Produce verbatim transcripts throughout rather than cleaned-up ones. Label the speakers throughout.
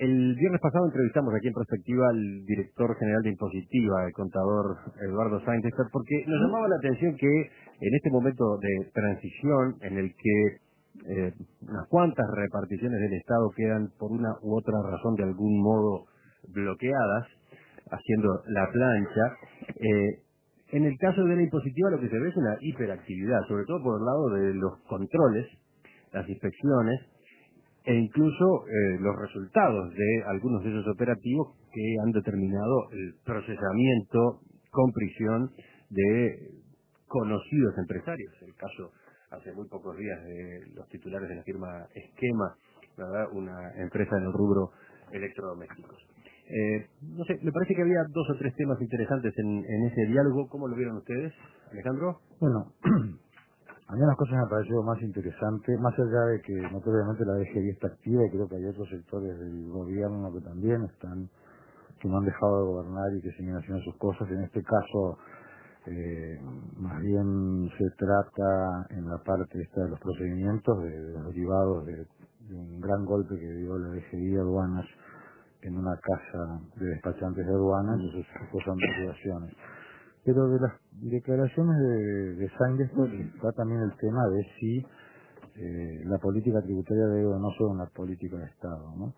Speaker 1: el viernes pasado entrevistamos aquí en Prospectiva al director general de Impositiva, el contador Eduardo Sáenz, porque nos llamaba la atención que en este momento de transición en el que eh, unas cuantas reparticiones del Estado quedan por una u otra razón de algún modo bloqueadas, haciendo la plancha, eh, en el caso de la Impositiva lo que se ve es una hiperactividad, sobre todo por el lado de los controles, las inspecciones, e incluso eh, los resultados de algunos de esos operativos que han determinado el procesamiento con prisión de conocidos empresarios. El caso hace muy pocos días de los titulares de la firma Esquema, ¿verdad? Una empresa en el rubro electrodomésticos. Eh, no sé, me parece que había dos o tres temas interesantes en, en ese diálogo. ¿Cómo lo vieron ustedes, Alejandro?
Speaker 2: Bueno, a mí las cosas me pareció más interesante, más allá de que notoriamente la D G I está activa y creo que hay otros sectores del gobierno que también están, que no han dejado de gobernar y que siguen haciendo sus cosas. En este caso, eh, más bien se trata en la parte esta de los procedimientos, de, de los derivados de, de un gran golpe que dio la D G I aduanas en una casa de despachantes de aduanas, y eso son derivaciones. Pero de las declaraciones de, de Sáenz está también el tema de si eh, la política tributaria debe o no ser una política de Estado, ¿no?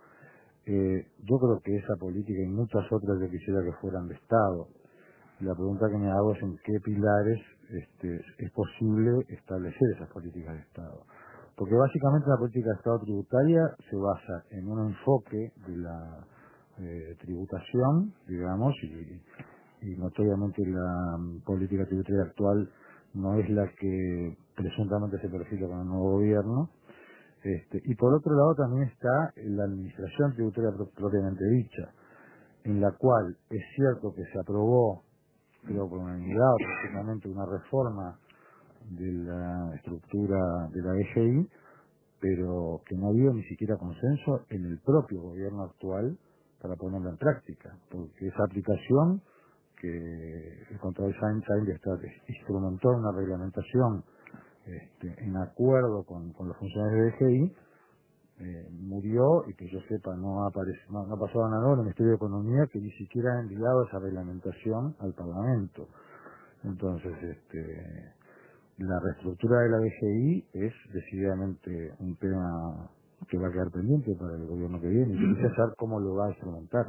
Speaker 2: Eh, yo creo que esa política y muchas otras yo quisiera que fueran de Estado. La pregunta que me hago es en qué pilares este, es posible establecer esas políticas de Estado. Porque básicamente la política de Estado tributaria se basa en un enfoque de la eh, tributación, digamos, y y notoriamente la um, política tributaria actual no es la que presuntamente se perfila con el nuevo gobierno. Este, y por otro lado también está la administración tributaria pro propiamente dicha, en la cual es cierto que se aprobó, creo por unanimidad, prácticamente una reforma de la estructura de la D G I, pero que no ha habido ni siquiera consenso en el propio gobierno actual para ponerla en práctica, porque esa aplicación que el control Sáenz instrumentó una reglamentación este, en acuerdo con, con los funcionarios de D G I, eh, murió y que yo sepa no ha, no, no ha pasado nada en el Ministerio de Economía, que ni siquiera ha enviado esa reglamentación al Parlamento. Entonces, este, la reestructura de la D G I es decididamente un tema que va a quedar pendiente para el gobierno que viene, y yo quisiera saber cómo lo va a instrumentar.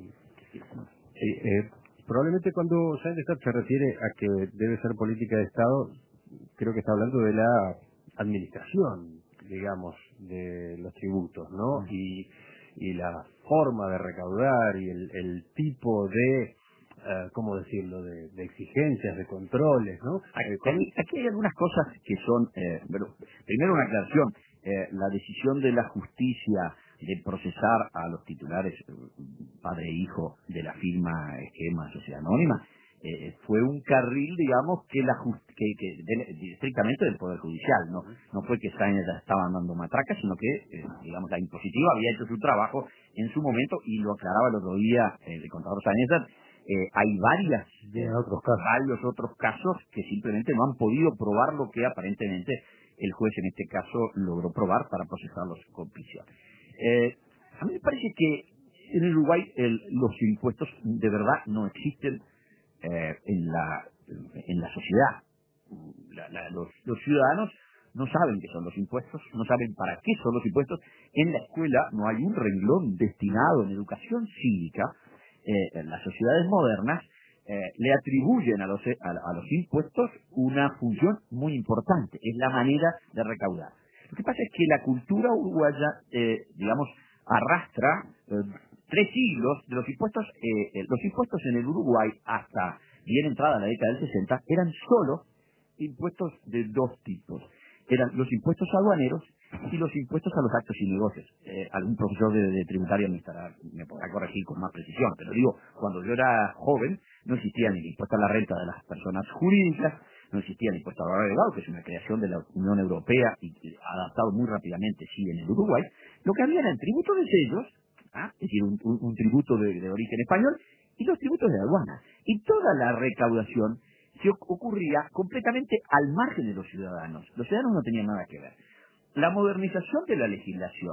Speaker 1: Sí, eh, probablemente cuando Sáenz se refiere a que debe ser política de Estado, creo que está hablando de la administración, digamos, de los tributos, ¿no? Y, y la forma de recaudar y el, el tipo de, uh, ¿cómo decirlo?, de, de exigencias, de controles, ¿no?
Speaker 3: Aquí, aquí hay algunas cosas que son, eh, bueno, primero una aclaración, eh, la decisión de la justicia de procesar a los titulares, padre e hijo, de la firma Esquema Sociedad Anónima, eh, fue un carril, digamos, que la just que, que de, estrictamente del Poder Judicial, no no fue que Sáenz ya estaban dando matraca, sino que, eh, digamos, la Impositiva había hecho su trabajo en su momento, y lo aclaraba el otro día eh, el contador Sáenz. Eh, hay varias, eh,
Speaker 2: otros casos.
Speaker 3: varios otros casos que simplemente no han podido probar lo que aparentemente el juez en este caso logró probar para procesarlos con prisión. Eh, a mí me parece que en el Uruguay el, los impuestos de verdad no existen eh, en la en la sociedad. La, la, los, los ciudadanos no saben qué son los impuestos, no saben para qué son los impuestos. En la escuela no hay un renglón destinado en educación cívica. Eh, en las sociedades modernas eh, le atribuyen a los, a, a los impuestos una función muy importante, es la manera de recaudar. Lo que pasa es que la cultura uruguaya, eh, digamos, arrastra eh, tres siglos de los impuestos. Eh, eh, los impuestos en el Uruguay, hasta bien entrada la década del sesenta, eran solo impuestos de dos tipos. Eran los impuestos aduaneros y los impuestos a los actos y negocios. Eh, algún profesor de, de tributaria me, estará, me podrá corregir con más precisión, pero digo, cuando yo era joven no existía ni el impuesto a la renta de las personas jurídicas, no existía el impuesto al valor agregado, que es una creación de la Unión Europea y, y adaptado muy rápidamente, sí, en el Uruguay. Lo que había eran tributos de sellos, ¿ah? Es decir, un, un, un tributo de, de origen español, y los tributos de aduana. Y toda la recaudación se ocurría completamente al margen de los ciudadanos. Los ciudadanos no tenían nada que ver. La modernización de la legislación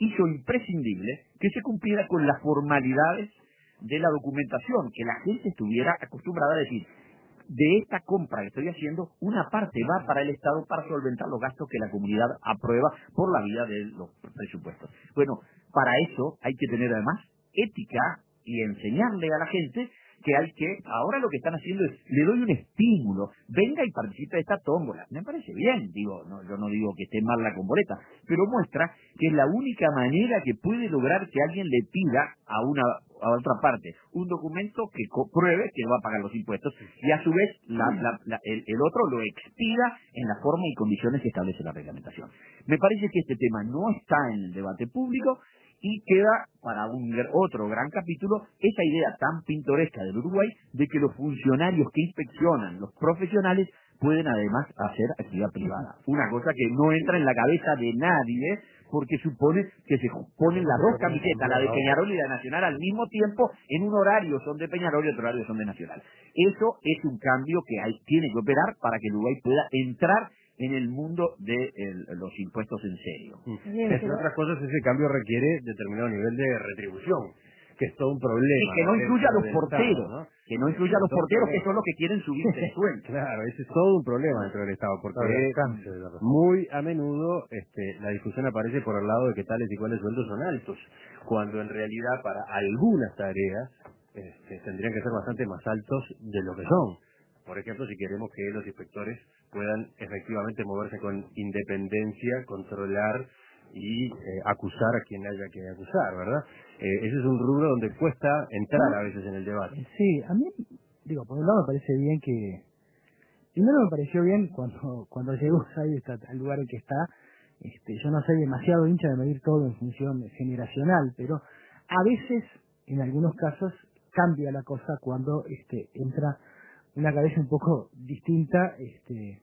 Speaker 3: hizo imprescindible que se cumpliera con las formalidades de la documentación, que la gente estuviera acostumbrada a decir, de esta compra que estoy haciendo, una parte va para el Estado para solventar los gastos que la comunidad aprueba por la vía de los presupuestos. Bueno, para eso hay que tener además ética y enseñarle a la gente que hay que, ahora lo que están haciendo es, le doy un estímulo, venga y participe de esta tómbola. Me parece bien, digo, no, yo no digo que esté mal la comboleta, pero muestra que es la única manera que puede lograr que alguien le pida a una a otra parte un documento que pruebe que va a pagar los impuestos y a su vez la, la, la, el, el otro lo expida en la forma y condiciones que establece la reglamentación. Me parece que este tema no está en el debate público y queda para un otro gran capítulo esa idea tan pintoresca del Uruguay de que los funcionarios que inspeccionan, los profesionales, pueden además hacer actividad privada. Una cosa que no entra en la cabeza de nadie porque supone que se ponen las dos camisetas, la de Peñarol y la de Nacional, al mismo tiempo, en un horario son de Peñarol y otro horario son de Nacional. Eso es un cambio que hay, tiene que operar para que el Uruguay pueda entrar en el mundo de el, los impuestos en serio.
Speaker 1: Entre otras cosas, ese cambio requiere determinado nivel de retribución, que es todo un problema.
Speaker 3: Y que no incluya a los porteros,
Speaker 1: Estado, ¿no?
Speaker 3: que no incluya a los porteros, que son los que quieren subirse el sueldo.
Speaker 1: Claro, ese es todo un problema dentro del Estado, porque
Speaker 2: no,
Speaker 1: muy a menudo este, la discusión aparece por el lado de que tales y cuales sueldos son altos, cuando en realidad para algunas tareas este, tendrían que ser bastante más altos de lo que son. Por ejemplo, si queremos que los inspectores puedan efectivamente moverse con independencia, controlar y eh, acusar a quien haya que acusar, ¿verdad? Eh, ese es un rubro donde cuesta entrar a veces en el debate.
Speaker 4: Sí, a mí, digo, por un lado me parece bien que... Primero me pareció bien cuando cuando llegó ahí está, al lugar en que está. Este, yo no soy demasiado hincha de medir todo en función generacional, pero a veces, en algunos casos, cambia la cosa cuando este entra una cabeza un poco distinta. Este,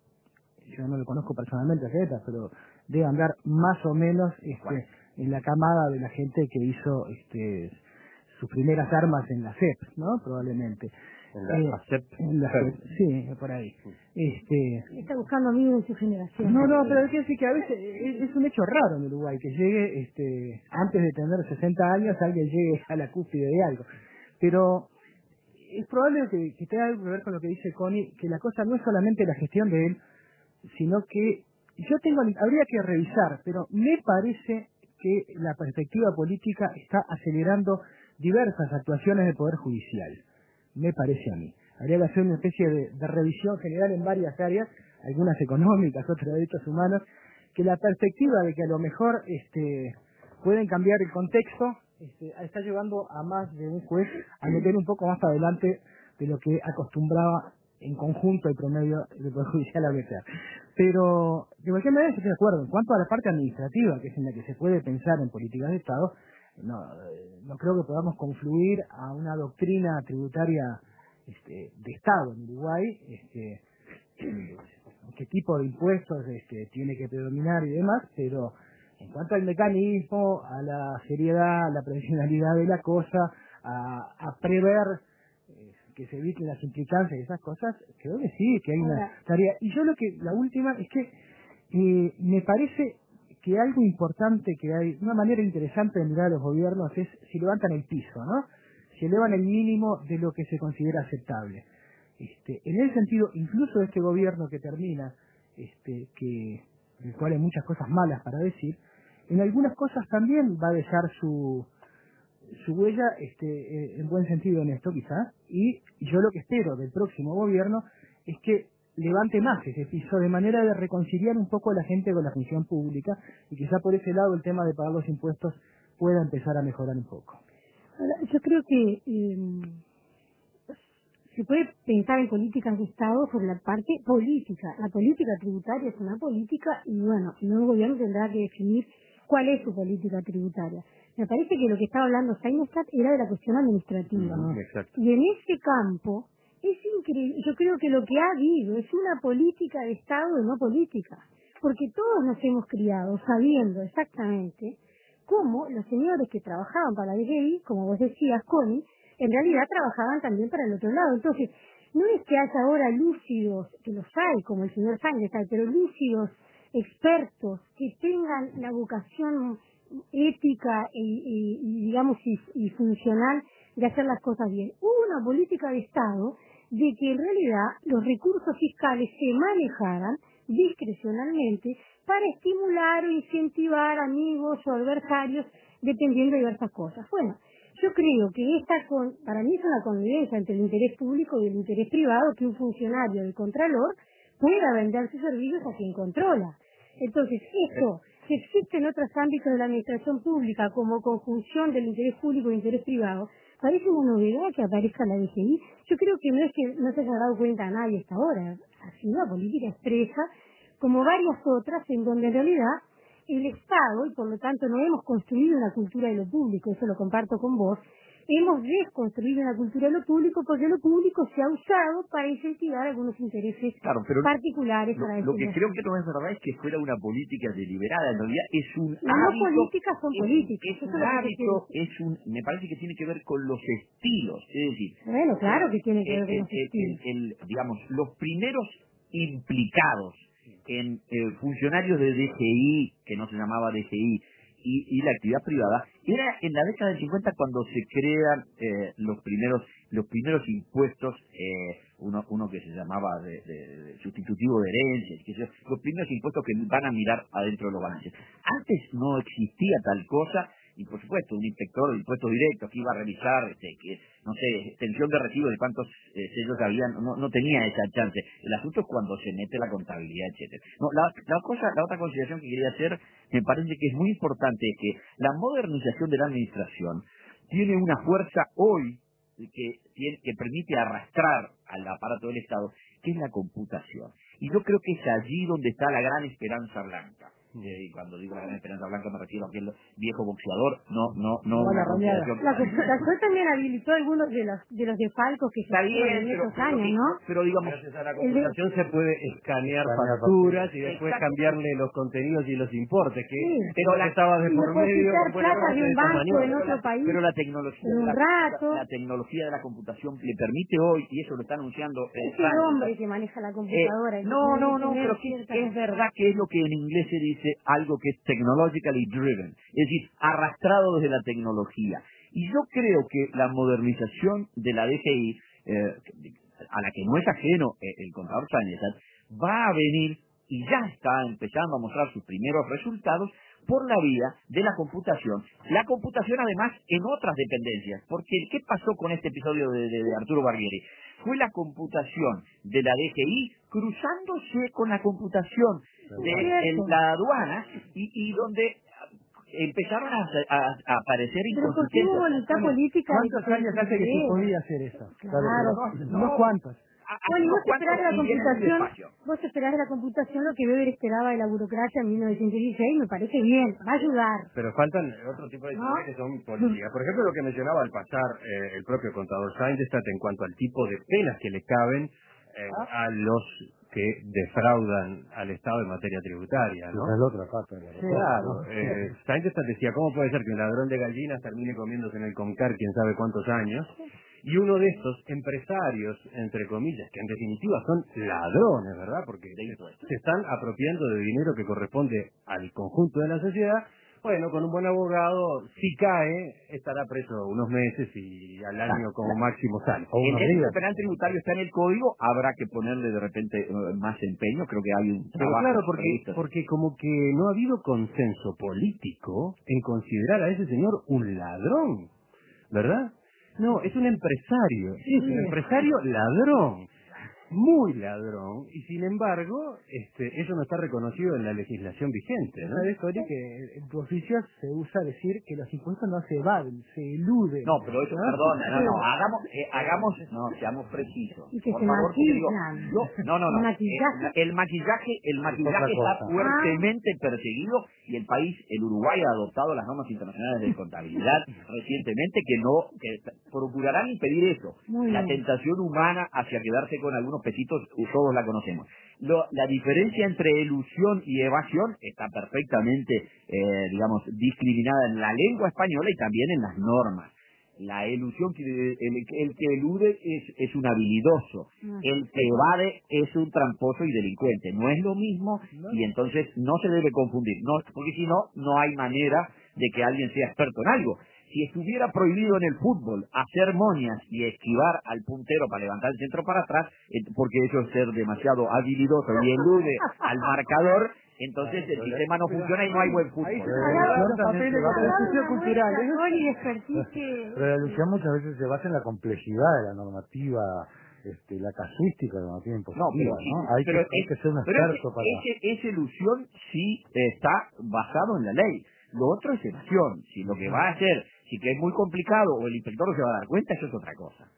Speaker 4: yo no lo conozco personalmente a Zeta, pero debe andar más o menos este, en la camada de la gente que hizo este, sus primeras armas en la C E P, ¿no? Probablemente.
Speaker 1: En la
Speaker 4: eh,
Speaker 1: A C E P.
Speaker 4: En la C E P, sí, por ahí. Este,
Speaker 5: Está buscando amigos de su generación.
Speaker 4: no, no, pero quiero decir que a veces es, es un hecho raro en Uruguay, que llegue, este, antes de tener sesenta años, alguien llegue a la cúspide de algo. Pero es probable que, que tenga algo que ver con lo que dice Connie, que la cosa no es solamente la gestión de él, sino que yo tengo, habría que revisar, pero me parece que la perspectiva política está acelerando diversas actuaciones del Poder Judicial. Me parece a mí. Habría que hacer una especie de, de revisión general en varias áreas, algunas económicas, otras de derechos humanos, que la perspectiva de que a lo mejor este, pueden cambiar el contexto este, está llevando a más de un juez a meter un poco más para adelante de lo que acostumbraba en conjunto el promedio del Poder Judicial a meter. Pero, de cualquier manera, estoy de acuerdo. En cuanto a la parte administrativa, que es en la que se puede pensar en políticas de Estado, no, no creo que podamos confluir a una doctrina tributaria este, de Estado en Uruguay, este, qué tipo de impuestos este, tiene que predominar y demás, pero en cuanto al mecanismo, a la seriedad, a la profesionalidad de la cosa, a, a prever eh, que se eviten las implicancias y esas cosas, creo que sí, que hay una tarea. Y yo lo que, la última, es que eh, me parece que algo importante, que hay una manera interesante de mirar a los gobiernos es si levantan el piso, ¿no? Si elevan el mínimo de lo que se considera aceptable. Este, en ese sentido, incluso este gobierno que termina, este, que en el cual hay muchas cosas malas para decir, en algunas cosas también va a dejar su su huella, este, en buen sentido en esto quizás, y yo lo que espero del próximo gobierno es que levante más ese piso de manera de reconciliar un poco a la gente con la función pública y quizá por ese lado el tema de pagar los impuestos pueda empezar a mejorar un poco.
Speaker 5: Ahora, yo creo que eh, se puede pensar en políticas de Estado sobre la parte política. La política tributaria es una política y bueno, el nuevo gobierno tendrá que definir cuál es su política tributaria. Me parece que lo que estaba hablando Seinestat era de la cuestión administrativa.
Speaker 1: Uh-huh, exacto.
Speaker 5: Y en ese campo es increíble. Yo creo que lo que ha habido es una política de Estado y no política. Porque todos nos hemos criado sabiendo exactamente cómo los señores que trabajaban para la D G I, como vos decías, Connie, en realidad trabajaban también para el otro lado. Entonces, no es que haya ahora lúcidos, que los hay, como el señor Seinestat, pero lúcidos expertos que tengan la vocación ética y, y, y digamos, y, y funcional de hacer las cosas bien. Hubo una política de Estado de que en realidad los recursos fiscales se manejaran discrecionalmente para estimular o incentivar amigos o adversarios dependiendo de diversas cosas. Bueno, yo creo que esta, con, para mí es una convivencia entre el interés público y el interés privado, que un funcionario del Contralor pueda vender sus servicios a quien controla. Entonces, esto que existe en otros ámbitos de la administración pública como conjunción del interés público y interés privado, parece una novedad que aparezca en la D G I. Yo creo que no es que no se haya dado cuenta a nadie hasta ahora, ha sido una política expresa, como varias otras, en donde en realidad el Estado, y por lo tanto no hemos construido una cultura de lo público, eso lo comparto con vos, hemos desconstruido una cultura de lo público porque lo público se ha usado para incentivar algunos intereses
Speaker 3: claro, pero
Speaker 5: particulares.
Speaker 3: Lo,
Speaker 5: para
Speaker 3: lo que creo que no es verdad es que fuera una política deliberada, en realidad es un
Speaker 5: Las
Speaker 3: hábito.
Speaker 5: no políticas son
Speaker 3: es,
Speaker 5: políticas.
Speaker 3: Es un
Speaker 5: Eso es lo que
Speaker 3: hábito,
Speaker 5: quiero
Speaker 3: es un, me parece que tiene que ver con los estilos, es decir,
Speaker 5: Bueno, claro que tiene que ver con
Speaker 3: el,
Speaker 5: los
Speaker 3: el-
Speaker 5: estilos.
Speaker 3: el- el- digamos, los primeros implicados en eh, funcionarios de D G I, que no se llamaba D G I, y, y la actividad privada, era en la década del cincuenta cuando se crean eh, los primeros los primeros impuestos, eh, uno uno que se llamaba de, de- de sustitutivo de herencias, que se- los primeros impuestos que van a mirar adentro de los balances. Antes no existía tal cosa, y por supuesto un inspector de impuestos directos que iba a revisar, este, que no sé, extensión de recibo de cuántos eh, sellos habían, no, no tenía esa chance. El asunto es cuando se mete la contabilidad, etcétera. No, la, la cosa, la otra consideración que quería hacer, me parece que es muy importante, es que la modernización de la administración tiene una fuerza hoy que, tiene, que permite arrastrar al aparato del Estado, que es la computación. Y yo creo que es allí donde está la gran esperanza blanca. Eh, y cuando digo la gran esperanza blanca me refiero a aquel viejo boxeador, no, no, no,
Speaker 4: No,
Speaker 3: una
Speaker 4: la rañada.
Speaker 3: consideración.
Speaker 5: La computación también habilitó algunos de los de los defalcos que se
Speaker 3: Está
Speaker 5: hicieron
Speaker 3: bien,
Speaker 5: en
Speaker 3: pero,
Speaker 5: esos
Speaker 3: pero,
Speaker 5: años,
Speaker 3: que-
Speaker 5: ¿no?
Speaker 3: pero digamos,
Speaker 1: Gracias a la
Speaker 5: El de-
Speaker 1: computación se puede escanear
Speaker 2: Escanear
Speaker 1: facturas y
Speaker 2: facturas.
Speaker 1: después
Speaker 3: Exacto.
Speaker 1: cambiarle los contenidos y los importes, que
Speaker 5: Sí.
Speaker 1: pero la estaba de
Speaker 5: Y
Speaker 1: por medio
Speaker 5: depositar
Speaker 1: con buena
Speaker 5: plata
Speaker 1: parte
Speaker 5: de
Speaker 1: de
Speaker 5: un
Speaker 1: esta
Speaker 5: banco en
Speaker 1: maniobra.
Speaker 5: otro país
Speaker 3: pero la tecnología
Speaker 5: en
Speaker 3: de
Speaker 5: un
Speaker 3: la,
Speaker 5: rato.
Speaker 3: la tecnología de la computación le permite hoy, y eso lo está anunciando eh,
Speaker 5: Es el
Speaker 3: Sánchez,
Speaker 5: hombre que maneja la
Speaker 3: Eh,
Speaker 5: computadora. y
Speaker 3: no,
Speaker 5: tiene
Speaker 3: no,
Speaker 5: que
Speaker 3: no,
Speaker 5: tener
Speaker 3: pero que
Speaker 5: cierta-
Speaker 3: es verdad que es lo que en inglés se dice algo que es technologically driven, es decir, arrastrado desde la tecnología. Y yo creo que la modernización de la D G I, eh, a la que no es ajeno eh, el contador Sánchez, va a venir y ya está empezando a mostrar sus primeros resultados por la vía de la computación. La computación además en otras dependencias, porque ¿qué pasó con este episodio de, de- de Arturo Barbieri? Fue la computación de la D G I cruzándose con la computación de el-
Speaker 5: Cierto.
Speaker 3: la aduana y, y donde empezaron a, a- a aparecer
Speaker 5: Pero porque hubo
Speaker 3: inconsistencias.
Speaker 5: voluntad
Speaker 4: Bueno,
Speaker 5: política de
Speaker 4: ¿cuántos
Speaker 5: que
Speaker 4: años hace que se podía hacer eso?
Speaker 5: Claro.
Speaker 3: No,
Speaker 4: Unos cuantos.
Speaker 3: a- a-
Speaker 5: Bueno, y
Speaker 3: unos
Speaker 5: vos esperás de la
Speaker 3: cuantos y vienen muy
Speaker 5: computación,
Speaker 3: despacio.
Speaker 5: vos esperás de la computación lo que Weber esperaba de la burocracia en mil novecientos dieciséis, me parece bien, va a ayudar.
Speaker 1: Pero faltan otro tipo de
Speaker 5: ¿No?
Speaker 1: decisiones que son políticas. Por ejemplo, lo que mencionaba al pasar eh, el propio contador Seinstedt en cuanto al tipo de penas que le caben eh, a los que defraudan al Estado en materia tributaria, ¿no?
Speaker 2: Esa es la otra pata de la reforma,
Speaker 1: Claro,
Speaker 2: ¿no?
Speaker 1: eh, Seinstedt decía, ¿cómo puede ser que un ladrón de gallinas termine comiéndose en el Concar quién sabe cuántos años? Y uno de estos empresarios, entre comillas, que en definitiva son ladrones, ¿verdad? Porque se, se están apropiando de dinero que corresponde al conjunto de la sociedad. Bueno, con un buen abogado, si cae, estará preso unos meses y al año como máximo sale.
Speaker 2: O
Speaker 3: El
Speaker 2: unos
Speaker 3: Código
Speaker 2: días.
Speaker 3: Penal Tributario está en el código, habrá que ponerle de repente eh, más empeño, creo que hay un
Speaker 1: Pero
Speaker 3: trabajo
Speaker 1: claro, porque,
Speaker 3: previsto.
Speaker 1: porque como que no ha habido consenso político en considerar a ese señor un ladrón, ¿verdad? No, es un empresario, sí, es un empresario ladrón, muy ladrón, y sin embargo, este, eso no está reconocido en la legislación vigente, ¿no?
Speaker 4: ¿Sabes, Tori, que en tu oficio se usa decir que los impuestos no se evaden, se eluden?
Speaker 3: No, pero eso, perdona, no, no, hagamos, eh, hagamos, no, seamos precisos.
Speaker 5: Y que
Speaker 3: Por
Speaker 5: se
Speaker 3: favor, porque digo,
Speaker 5: maquillan.
Speaker 3: yo- no, no, no,
Speaker 5: El
Speaker 3: eh,
Speaker 5: maquillaje.
Speaker 3: el maquillaje, el maquillaje
Speaker 2: otra
Speaker 3: está
Speaker 2: cosa.
Speaker 3: fuertemente perseguido y el país, el Uruguay ha adoptado las normas internacionales de contabilidad recientemente que no, que procurarán impedir eso.
Speaker 5: Muy
Speaker 3: La
Speaker 5: bien.
Speaker 3: tentación humana hacia quedarse con algunos pesitos, todos la conocemos. Lo- la diferencia entre elusión y evasión está perfectamente, eh, digamos, discriminada en la lengua española y también en las normas. La elusión, el, el que elude es, es un habilidoso, el que evade es un tramposo y delincuente. No es lo mismo y entonces no se debe confundir, no, porque si no, no hay manera de que alguien sea experto en algo. Si estuviera prohibido en el fútbol hacer moñas y esquivar al puntero para levantar el centro para atrás, porque eso es ser demasiado habilidoso y elude al marcador, entonces el sistema no funciona y no hay buen fútbol.
Speaker 4: Ahí se los papeles de la cultural.
Speaker 2: Pero la ilusión muchas veces se basa en la complejidad de la normativa, este, la casuística de la normativa impositiva,
Speaker 3: no, pero,
Speaker 2: ¿no? Hay,
Speaker 3: pero
Speaker 2: que, hay
Speaker 3: es,
Speaker 2: que ser un experto
Speaker 3: ese,
Speaker 2: para...
Speaker 3: Ese, esa ilusión sí está basado en la ley. Lo otro es evasión. Si lo que va a hacer, si que es muy complicado o el inspector no se va a dar cuenta, eso es otra cosa.